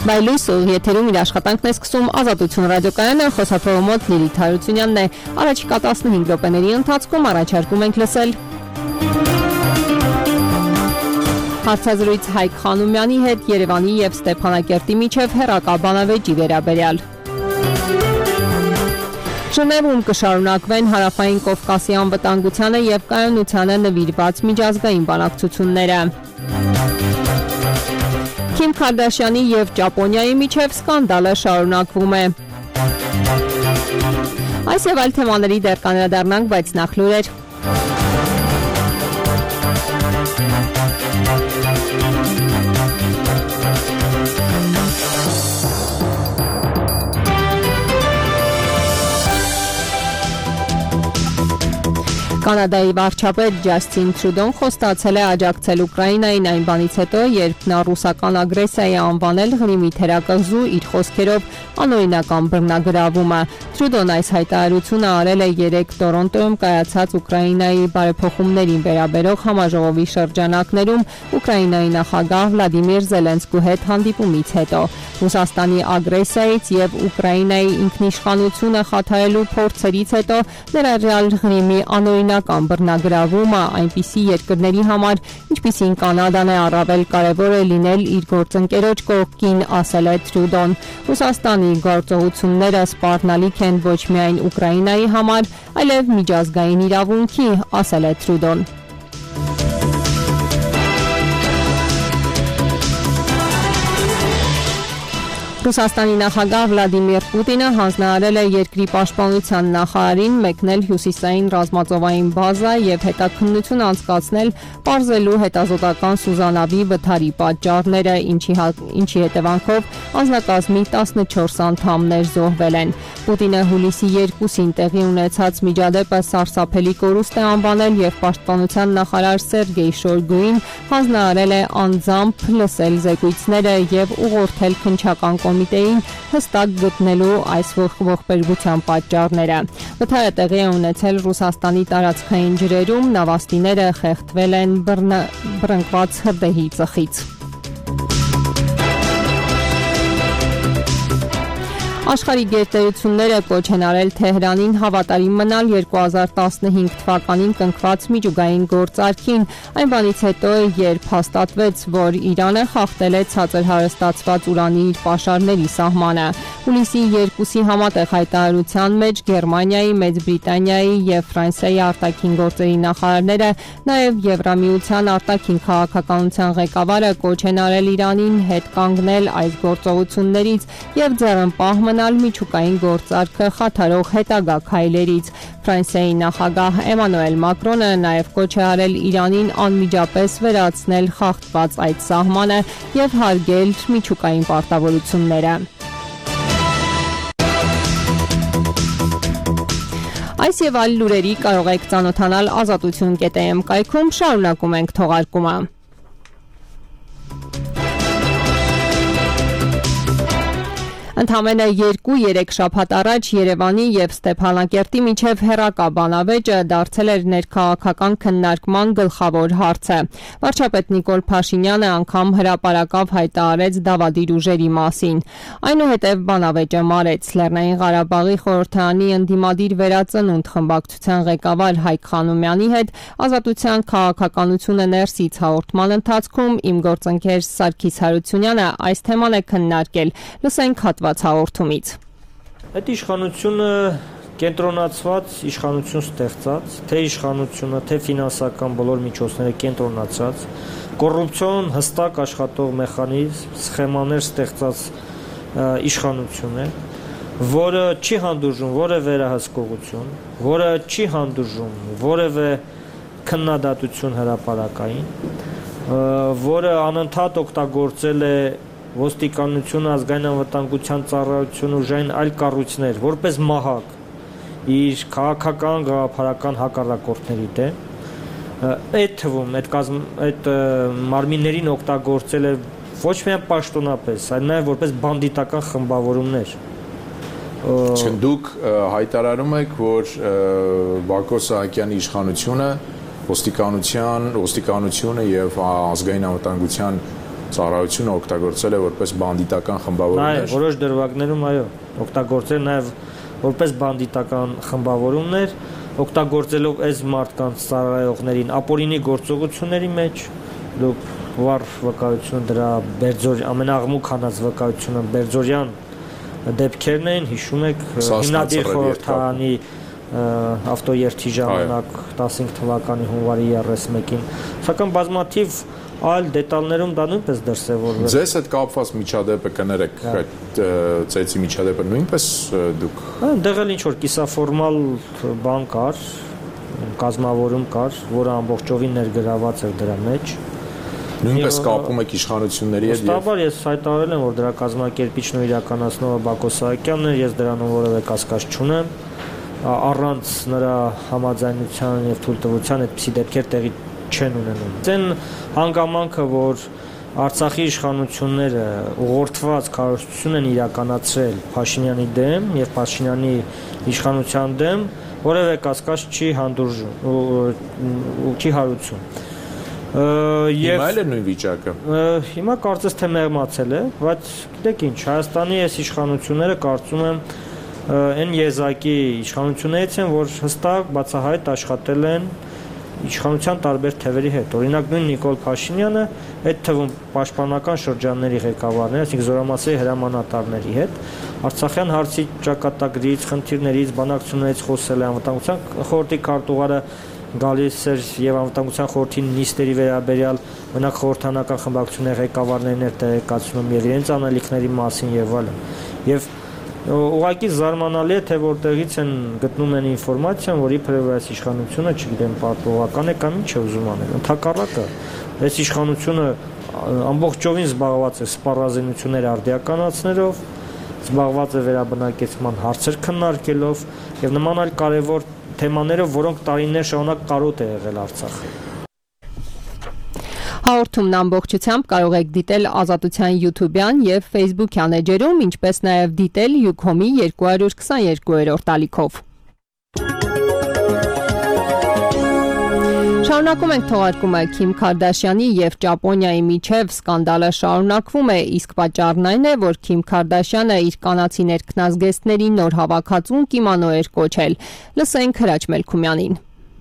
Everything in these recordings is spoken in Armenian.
Բայլույս եթերում իր աշխատանքն է սկսում Ազատություն ռադիոկայանը, խոսափողը մոտ Լիլիթ Հարությունյանն է։ Առաջիկա 15 րոպեների ընթացքում առաջարկում ենք լսել հարցազրույց Հայկ Խանոմյանի հետ Երևանի եւ Ստեփանակերտի միջև հեռակա բանավեճի վերաբերյալ։ Ժնևում կշարունակվեն Հարավային Կովկասի անվտանգությանը եւ կայունությանը նվիրված միջազգային բանակցությունները։ Քիմ Քարդաշյանի եւ Ճապոնիայի միջև սկանդալը շարունակվում է։ Այս եւ այլ թեմաների դեռ կանդրադառնանք, բայց նախ լուրեր։ Կանադայի վարչապետ Ջասթին Թրուդոն խոստացել է աջակցել Ուկրաինային այն բանից հետո, երբ նա ռուսական ագրեսիայի անվանել Ղրիմի թերակղզու իր խոսքերով անօրինական բռնագրավումը։ Թրուդոն այս հայտարարությունը արել է 3 Տորոնտոյում կայացած Ուկրաինայի բարեփոխումներին վերաբերող համաժողովի շրջանակներում Ուկրաինայի նախագահ Վլադիմիր Զելենսկու հետ հանդիպումից հետո։ Ռուսաստանի ագրեսիայից եւ Ուկրաինայի ինքնիշխանությունը խաթարելու փորձերից հետո ներառյալ Ղրիմի անօրինական բռնագրավումը այնպիսի երկրների համար, ինչպիսին Կանադան է, առավել կարևոր է լինել իր գործընկերոջ կողքին, ասել է Թրուդոն։ Ռուսաստանի գործողությունները սպառնալիք են ոչ միայն Ուկրաինայի համար, այլև միջազգային իրավունքի, ասել է Թրուդոն։ Ռուսաստանի նախագահ Վլադիմիր Պուտինը հանձնարարել է երկրի պաշտպանության նախարարին մեկնել հյուսիսային ռազմածովային բազա եւ հետաքննություն անցկացնել պարզելու հետազոտական սուզանավի վթարի պատճառները, ինչի հետևանքով անձնակազմի 14 անդամներ զոհվել են։ Պուտինը հուլիսի 2-ին տեղի ունեցած միջադեպը սարսափելի կորուստ է անվանել եւ պաշտպանության նախարար Սերգեյ Շոյգուին հանձնարարել է անձամբ լսել զեկույցները եւ ուղղորդել քննչական կոմիտեին հստակ գտնելու այս ողբերգության պատճառները։ Վթարը տեղի է ունեցել Ռուսաստանի տարածքային ջրերում, նավաստիները խեղդվել են բռնկված հրդեհի ծխից։ Աշխարհի գերտերությունները կոչ են արել Թեհրանին հավատարիմ մնալ 2015 թվականին կնքված միջուկային գործարքին, այն բանից հետո, երբ հաստատվեց, որ Իրանը խախտել է ցածր հարստացված ուրանի իր պաշարների սահմանը։ Հուլիսի 2-ի համատեղ հայտարարության մեջ Գերմանիայի, Մեծ Բրիտանիայի եւ Ֆրանսիայի արտաքին գործերի նախարարները, նաեւ Եվրամիության արտաքին քաղաքականության ղեկավարը կոչ են արել Իրանին հետ կանգնել այս գործողություններից եւ ձեռնպահ մնալ միջուկային գործարքը խաթարող հետագա քայլերից։ Ֆրանսիայի նախագահ Էմանուել Մակրոնը նաև կոչ է արել Իրանին անմիջապես վերացնել խախտված այդ սահմանը եւ հարգել միջուկային պարտավորությունները։ Այս եւ այլ լուրերի կարող եք ծանոթանալ ազատություն.am կայքում, շարունակում ենք թողարկումը։ Ընդամենը 2-3 շաբաթ առաջ Երևանի եւ Ստեփանակերտի միջև հեռակա բանավեճը դարձել էր ներքաղաքական քննարկման գլխավոր հարցը։ Վարչապետ Նիկոլ Փաշինյանը անգամ հրապարակավ հայտարարեց դավադիր ուժերի մասին։ Այնուհետև բանավեճը մարեց։ Լեռնային Ղարաբաղի խորհրդարանի ընդդիմադիր վերածնունդ խմբակցության ղեկավար Հայկ Խանոմյանի հետ Ազատության քաղաքականությունը ներսից հաղորդման ընթացքում իմ գործընկեր Սարգիս Հարությունյանը այս թեման է քննարկել։ Լսենք հաղորդումից։ Այդ իշխանությունը կենտրոնացված, իշխանություն ստեղծած, թե իշխանությունը, թե ֆինանսական բոլոր միջոցները կենտրոնացած, կոռուպցիոն հստակ աշխատող մեխանիզմ, սխեմաներ ստեղծած իշխանություն է, որը չի հանդուրժում որևէ վերահսկողություն, որը չի հանդուրժում որևէ քննադատություն հրապարակային, որը անընդհատ օգտագործել է ոստիկանությունը, ազգային անվտանգության ծառայությունը, ուժային այլ կառույցներ, որպես մահակ իր քաղաքական, գաղափարական հակառակորդների դեմ, այդ թվում այդ մարմիններին օգտագործել է ոչ միայն պաշտոնապես, այլ նաև որպես բանդիտական խմբավորումներ։ Դուք հայտարարում եք, որ Բակո Սահակյանի իշխանությունը ոստիկանությունը եւ ազգային անվտանգության ծառայությունը օգտագործել է որպես բանդիտական խմբավորումներ։ Որոշ դրվագներում այո, օգտագործել նաև որպես բանդիտական խմբավորումներ, օգտագործելով այս մարդկանց ծառայողներին ապօրինի գործողությունների մեջ, դուք վառ վկայությունը դրա ամենաղմուկ հանած վկայությունը Բերձորյան դեպքերն են, հիշում եք հիմնադիր խորհրդարանի ավտոերթի ժամանակ 15 թվականի հունվարի 31-ին, սակայն բազմաթիվ այլ դետալներում դա նույնպես դրսևորվել։ Ձեզ հետ կապված միջադեպը կներեք, այդ ծեծի միջադեպը նույնպես դուք այնտեղ էլ ինչ-որ կիսաֆորմալ բան կար, կազմավորում կար, որը ամբողջովին ներգրաված էր դրա մեջ։ Նույնպես կապում եք իշխանությունների հետ։ Ոստաբար ես հայտարարել եմ, որ դրա կազմակերպիչն ու իրականացնողը Բակո Սահակյանն է, ես դրանում որևէ կասկած չունեմ, առանց նրա համաձայնության եւ թույլտվության այդպիսի դեպքեր տեղի չեն ունենում։ Ձեն հանգամանքը, որ Արցախի իշխանությունները ուղղորդված քարոզություն են իրականացրել Փաշինյանի դեմ եւ Փաշինյանի իշխանության դեմ, որևէ կասկած չի հանդուրժում ու չի հարուցում։ Հիմա էլ է նույն վիճակը։ Հիմա կարծես թե մեղմացել է, բայց գիտեք ինչ, Հայաստանի այս իշխանությունները կարծում եմ այն եզակի իշխանություններից են, որ հստակ բացահայտ աշխատել են իշխանության տարբեր թևերի հետ։ Օրինակ նույն Նիկոլ Փաշինյանը, այդ թվում պաշտպանական շրջանների ղեկավարներ, այսինքն զորամասերի հրամանատարների հետ Արցախյան հարցի ճակատագրից, խնդիրներից, բանակցություններից խոսել է անվտանգության խորհրդի քարտուղարը գալիս էր եւ անվտանգության խորհրդի նիստերի վերաբերյալ մենակ խորհրդանական խմբակցությունների ղեկավարներն էր տեղեկացնում եւ իրենց անելիքների մասին եւ այլն։ Եւ ուղղակի զարմանալի է, թե որտեղից են գտնում են ինֆորմացիան, որ իբրև այս իշխանությունը, չգիտեմ, պատողական է կամ ինչ է ուզում անել։ Ընդհակառակը, այս իշխանությունը ամբողջովին զբաղված է սպառազինություններ արդիականացնելով, զբաղված է վերաբնակեցման հարցեր քննարկելով եւ նման այլ կարեւոր թեմաները, որոնք տարիներ շարունակ կարոտ է եղել Արցախը։ Հաղորդումն ամբողջությամբ կարող եք դիտել Ազատության YouTube-յան եւ Facebook-յան էջերում, ինչպես նաեւ դիտել Ucom-ի 222-րդ ալիքով։ Շարունակում ենք թողարկումը Քիմ Քարդաշյանի եւ Ճապոնիայի միջև սկանդալը շարունակվում է, իսկ պատճառն այն է, որ Քիմ Քարդաշյանը իր կանացի ներքնազգեստների նոր հավաքածուն կիմոնո էր կոչել։ Լսենք Հրաչ Մելքումյանին։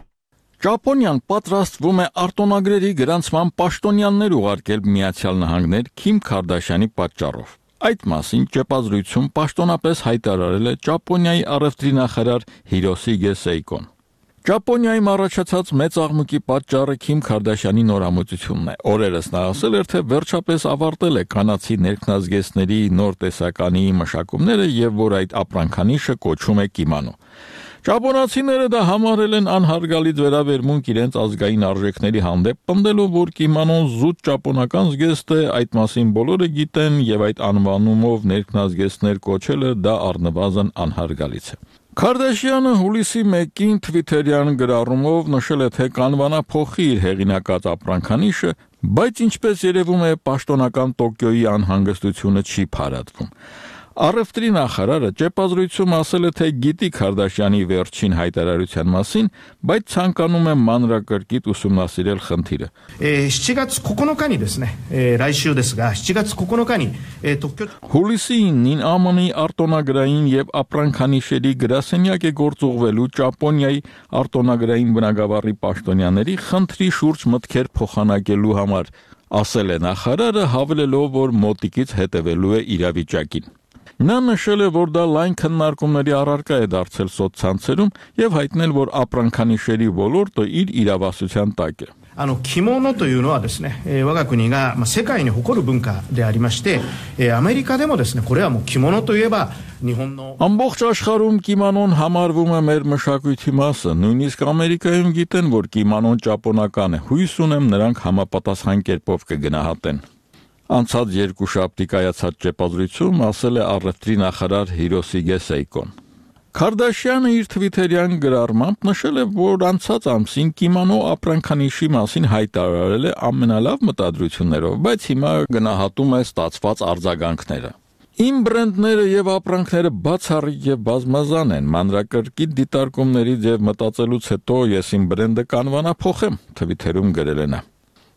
Ճապոնիան պատրաստվում է արտոնագրերի գրանցման պաշտոնյաներ ուղարկել Միացյալ Նահանգներ Քիմ Քարդաշյանի պատճառով։ Այդ մասին ճեպազրույցում պաշտոնապես հայտարարել է Ճապոնիայի առևտրի նախարար Հիրոսիգե Սեյկոն։ Ճապոնիայում առաջացած մեծ աղմուկի պատճառը Քիմ Քարդաշյանի նորամուծությունն է։ Օրերս նա ասել էր, թե վերջապես ավարտել է կանացի ներքնազգեստների նոր տեսականի մշակումները եւ որ այդ ապրանքանիշը կոչում է կիմոնո։ Ճապոնացիները դա համարել են անհարգալից վերաբերմունք իրենց ազգային արժեքների հանդեպ, պնդելով, որ կիմոնոն զուտ ճապոնական զգեստ է, այդ մասին բոլորը գիտեն եւ այդ անվանումով ներքնազգեստներ կոչելը դա առնվազն անհարգալից է։ Քարդաշյանը հուլիսի 1-ին Twitter-յան գրառումով նշել է, թե կանվանափոխի իր հեղինակած ապրանքանիշը, բայց ինչպես երևում է, պաշտոնական Տոկիոյի անհանգստությունը չի փարատվում։ Առևտրի նախարարը ճեպազրույցում ասել է, թե գիտի Քարդաշյանի վերջին հայտարարության մասին, բայց ցանկանում է մանրակրկիտ ուսումնասիրել խնդիրը։ 7月9日にですね、来週ですが7月9日に東京 Հուլիսի 9-ին ԱՄՆ-ի արտոնագրային եւ ապրանքանիշերի գրասենյակ է գործուղվելու Ճապոնիայի արտոնագրային բնագավառի պաշտոնյաների խնդրի շուրջ մտքեր փոխանակելու համար, ասել է նախարարը, հավելելով, որ մոտիկից հետևելու է իրավիճակին։ Նա նշել է, որ դա լայն քննարկումների առարկա է դարձել սոցցանցերում եւ հայտնել, որ ապրանքանիշերի ոլորտը իր իրավասության տակ է։ 着物というのはですね、我が国が世界に誇る文化でありまして、アメリカでもですね、これはもう着物といえば日本の Ամբողջ աշխարհում կիմոնոն համարվում է մեր մշակույթի մասը, նույնիսկ Ամերիկայում գիտեն, որ կիմոնոն ճապոնական է։ Հույս ունեմ նրանք համապատասխան կերպով կգնահատեն։ Անցած երկուշաբթի կայացած ճեպազրույցում ասել է առևտրի նախարար Հիրոսիգե Սեյկոն։ Քարդաշյանը իր Twitter-յան գրառմամբ նշել է, որ անցած ամսին կիմոնո ապրանքանիշի մասին հայտարարել է ամենալավ մտադրություններով, բայց հիմա գնահատում է ստացված արձագանքները։ Իմ բրենդները եւ ապրանքները բացառիկ եւ բազմազան են, մանրակրկիտ դիտարկումներից եւ մտածելուց հետո ես իմ բրենդը կանվանափոխեմ, Twitter-ում գրել է նա։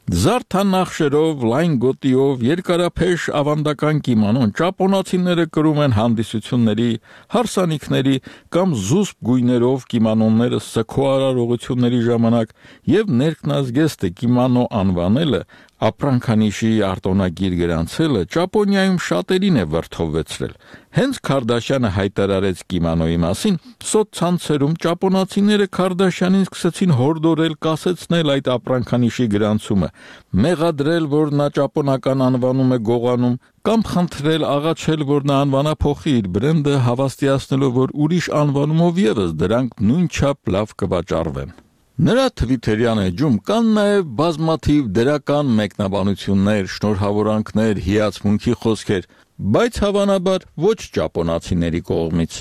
Զարդանախշերով, լայն գոտիով, երկարափեշ ավանդական կիմանոն ճապոնացիները կրում են հանդիսությունների, հարսանիքների կամ զուսպ գույներով կիմանոնները սգոարարողությունների ժամանակ եւ ներքնազգեստը կիմանո անվանելը ապրանքանիշի արտոնագիր գրանցելը Ճապոնիայում շատերին է վրդովվեցրել։ Հենց Քարդաշյանը հայտարարեց կիմանոյի մասին, սոցցանցերում ճապոնացիները Քարդաշյանին սկսեցին հորդորել կասեցնել այդ ապրանքանիշի գրանցումը, մեղադրել, որ նա ճապոնական անվանում է գողանում, կամ խնդրել աղաչել, որ նա անվանափոխի իր բրենդը, հավաստիացնելով, որ ուրիշ անվանումով եւս դրանք նույնչափ լավ կվաճառվեն։ Նրա Twitter-յան էջում կան նաև բազմաթիվ դրական մեկնաբանություններ, շնորհավորանքներ, հիացմունքի խոսքեր, բայց հավանաբար ոչ ճապոնացիների կողմից։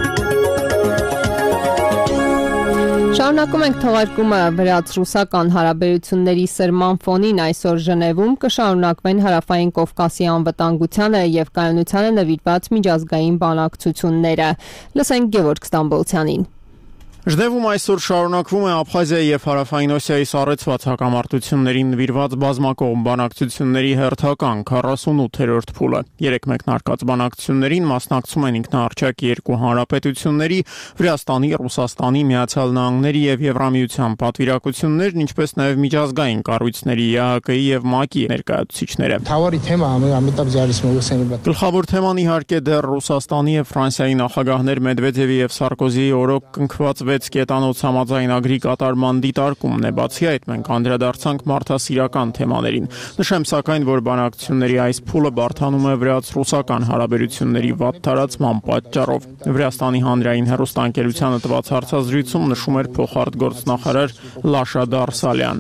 Շարունակում ենք թողարկումը վրաց-ռուսական հարաբերությունների սրման ֆոնին այսօր Ժնևում կշարունակվեն Հարավային Կովկասի անվտանգությանը եւ կայունությանը նվիրված միջազգային բանակցությունները։ Լսենք Գևորգ Ստամբոլցյանին։ Ժնևում այսօր շարունակվում է Աբխազիայի եւ Հարավային Օսիայի սառեցված հակամարտություններին նվիրված բազմակողմ բանակցությունների հերթական 48-րդ փուլը։ Երեք մեկնարկած բանակցություններին մասնակցում են ինքնաառչյակ երկու հանրապետությունների, Վրաստանի, Ռուսաստանի, Միացյալ Նահանգների եւ Եվրամիության պատվիրակություններն, ինչպես նաեւ միջազգային կառույցների ԵԱՀԿ-ի եւ ՄԱԿ-ի ներկայացուցիչները։ Գլխավոր թեման իհարկե դեռ Ռուսաստանի եւ Ֆրանսիայի նախագահներ Մեդվեդևի եւ Սարկոզիի օրոք կնքված 6 կետանոց համաձայնագրի կատարման դիտարկումն է։ Բացի այդ, մենք անդրադարձանք մարդասիրական թեմաներին։ Նշեմ սակայն, որ բանակցությունների այս փուլը բարդանում է վրաց-ռուսական հարաբերությունների վատ տարածման պատճառով։ Վրաստանի հանրային հեռուստաընկերությանը տված հարցազրույցում նշում էր փոխարտգործնախարար Լաշա Դարսալյան։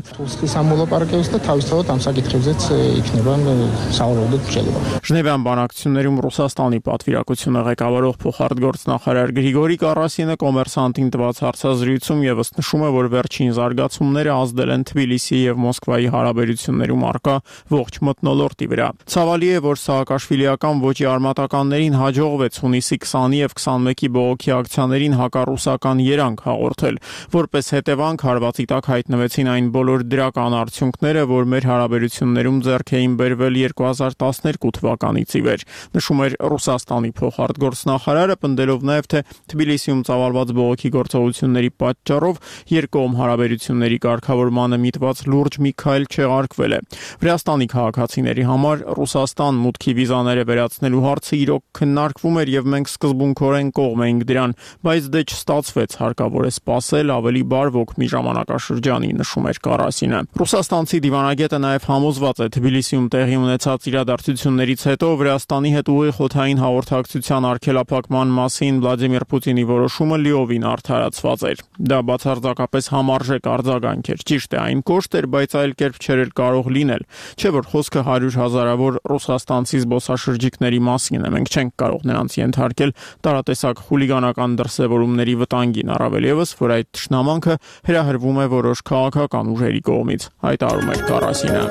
Ժնևյան բանակցություններում Ռուսաստանի պատվիրակությունը ղեկավարող փոխարտգործնախարար Գրիգորի Կարասինը կոմերսանտին տված հարցազրույցում եւս նշում է, որ վերջին զարգացումները ազդել են Թբիլիսիի եւ Մոսկվայի հարաբերություններում առկա ողջ մթնոլորտի վրա։ Ցավալի է, որ սահակաշվիլիական ոճի արմատականներին հաջողվեց հունիսի 20-ի եւ 21-ի բողոքի ակցիաներին հակառուսական երանգ հաղորդել։ Որպես հետևանք հարվածի տակ հայտնվեցին այն բոլոր դրական արդյունքները, որ մեր հարաբերություններում ձեռք էին բերվել 2012 թվականից ի վեր։ Նշում էր Ռուսաստանի փոխարտգործնախարարը, պնդելով նաեւ, թե Թբիլիսիում ծավալված բողոքի գործողությունների պատճառով երկկողմ հարաբերությունների կարգավորմանը միտված լուրջ մի քայլ չեղարկվել է։ Վրաստանի քաղաքացիների համար Ռուսաստան մուտքի վիզաները վերացնելու հարցը իրոք քննարկվում էր եւ մենք սկզբունքորեն կողմ էինք դրան, բայց դե չստացվեց, հարկավոր է սպասել ավելի բարվոք մի ժամանակաշրջանի, նշում էր Կարասինը։ Ռուսաստանցի դիվանագետը նաեւ համոզված է Թբիլիսիում տեղի ունեցած իրադարձություններից հետո Վրաստանի հետ ուղիղ օդային հաղորդակցության արգելափակման մասին Վլադիմիր Պուտինի որոշումը լիովին արդարացված էր։ Դա բացարձակապես համարժեք արձագանք էր։ Ճիշտ է, այն կոշտ էր, բայց այլ կերպ չէր կարող լինել։ Չէ՞ որ խոսքը 100,000-ավոր ռուսաստանցի զբոսաշրջիկների մասին է։ Մենք չենք կարող նրանց ենթարկել տարատեսակ խուլիգանական դրսևորումների վտանգին, առավել եւս, որ այդ թշնամանքը հրահրվում է որոշ քաղաքական ուժերի կողմից, հայտարարում էր Կարասինը։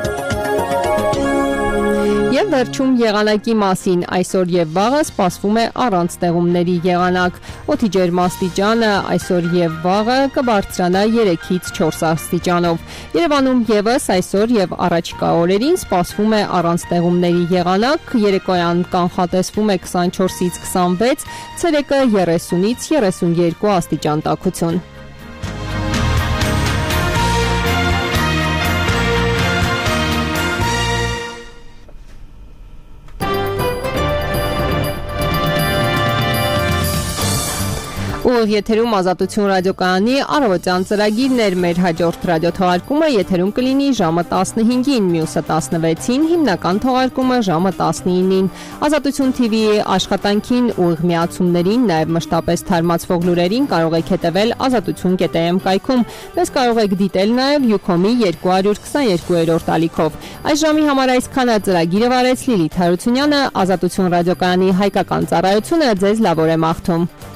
Եվ վերջում եղանակի մասին այսօր եւ վաղը սպասվում է առանց տեղումների եղանակ։ Օդի ջերմաստիճանը այսօր եւ վաղը կբարձրանա 3-ից 4 աստիճանով։ Երևանում եւս այսօր եւ առաջիկա օրերին սպասվում է առանց տեղումների եղանակ, երեկոյան կանխատեսվում է 24-ից 26, ցերեկը 30-ից 32 աստիճան տաքություն։ Ուղիղ եթերում Ազատություն ռադիոկայանի առավոտյան ծրագիրն էր։ Մեր հաջորդ ռադիոթողարկումը եթերում կլինի ժամը 15-ին, մյուսը 16-ին, հիմնական թողարկումը ժամը 19-ին։ Ազատություն TV-ի աշխատանքին, ուղիղ միացումներին, նաև մշտապես թարմացվող լուրերին կարող եք հետևել azatutun.am կայքում։ Մեզ կարող եք դիտել նաև Ucom-ի 222-րդ ալիքով։ Այս ժամի համար այսքանը ծրագիրը վարեց Լիլիթ Հարությունյանը, Ազատություն ռադիոկայանի հայկական ծառայությունը ձեզ լավ օր է մաղթում։